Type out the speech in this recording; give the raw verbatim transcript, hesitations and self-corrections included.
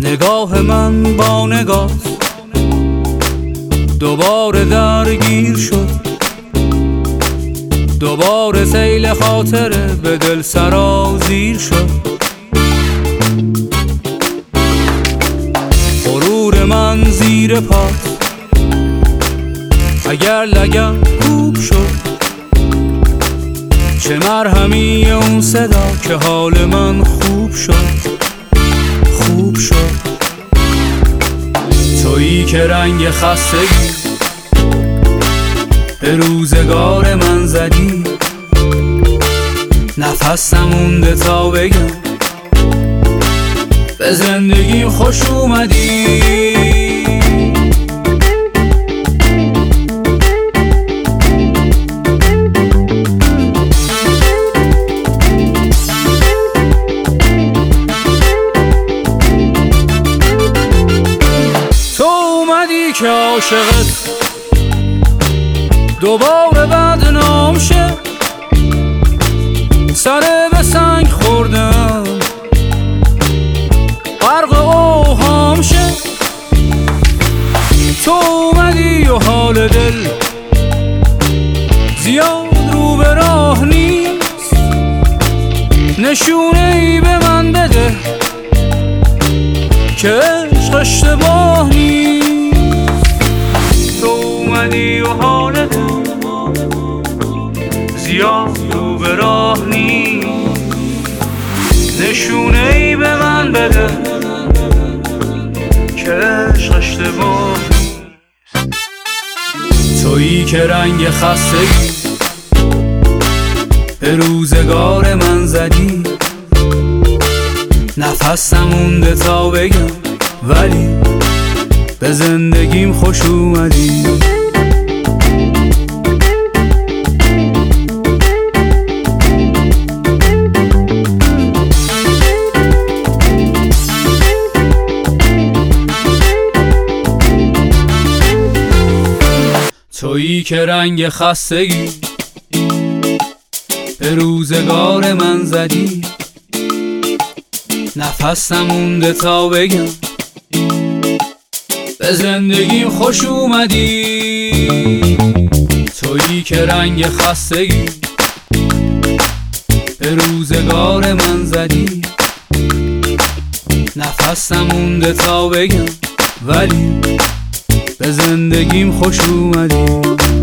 نگاه من با نگاه دوباره درگیر شد، دوباره سیل خاطره به دل سرازیر شد. غرور من زیر پات اگر لگم خوب شد، چه مرهمی اون صدا که حال من خوب شد، خوب شد. تویی که رنگ خستگی به روزگار من زدی، نفسم مونده تا بگم به زندگیم خوش اومدی. که عاشقت دوباره بدنام شه، سر به سنگ خوردم غرق اوهام شه. تو اومدی و حال دل زیاد رو به راه نیست، نشونه ای به من بده که عشق اشتباه نیست. اومدی و حالت زیاد رو به راه نیست، نشونه ای به من بده که عشق اشتباه نیست. تویی که رنگ خستگی به روزگار من زدی، نفسم مونده تا بگم ولی به زندگیم خوش اومدی. تویی که رنگ خستگی به روزگار من زدی، نفسم مونده تا بگم به زندگیم خوش اومدی. تویی که رنگ خستگی به روزگار من زدی، نفسم مونده تا بگم ولی به زندگیم خوش اومدی.